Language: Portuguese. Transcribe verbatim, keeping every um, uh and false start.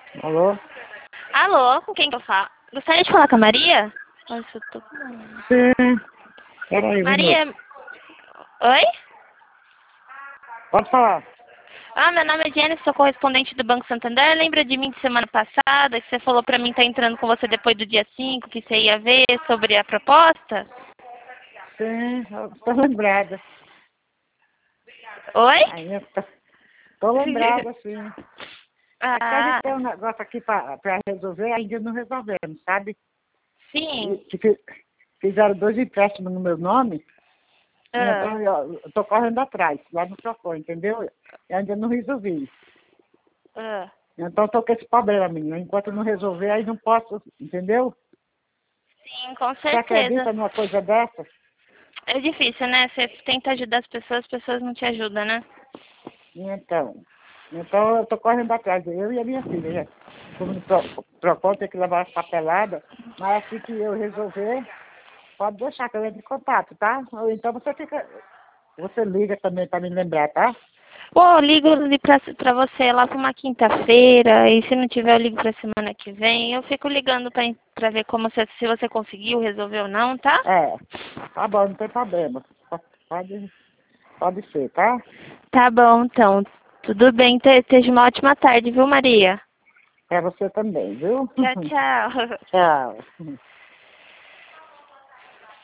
Alô? Alô, com quem que eu falo? Gostaria de falar com a Maria? Nossa, eu tô... Sim. Peraí, um minuto. Maria... Oi? Pode falar. Ah, meu nome é Jenny, sou correspondente do Banco Santander. Lembra de mim de semana passada, que você falou pra mim estar entrando com você depois do dia cinco, que você ia ver sobre a proposta? Sim, eu tô lembrada. Oi? Aí eu tô, tô lembrada, sim. É que a gente Ah, tem um negócio aqui pra, pra resolver, ainda não resolvemos, sabe? E, sim. que fi- fizeram dois empréstimos no meu nome, e Ah, então eu, eu tô correndo atrás, lá no Procon, entendeu? Eu ainda não resolvi. ah. Então eu tô com esse problema, menina. Enquanto eu não resolver, aí não posso, entendeu? Sim, com Você certeza. acredita numa coisa dessa? É difícil, né? Você tenta ajudar as pessoas, as pessoas não te ajudam, né? Então, então eu tô correndo atrás, eu e a minha filha. Já. Como no Pro- Procon tem que levar as papeladas, mas assim que eu resolver, pode deixar que eu entre em contato, tá? Ou então você fica, você liga também para me lembrar, tá? Pô, eu ligo ali pra, pra você lá pra uma quinta-feira, e se não tiver, eu ligo pra semana que vem. Eu fico ligando pra, pra ver como você, se você conseguiu resolver ou não, tá? É, tá bom, não tem problema. Po- Pode, pode ser, tá? Tá bom, então. Tudo bem. Te- Esteja uma ótima tarde, viu, Maria? Pra você também, viu? Tchau, tchau. Tchau.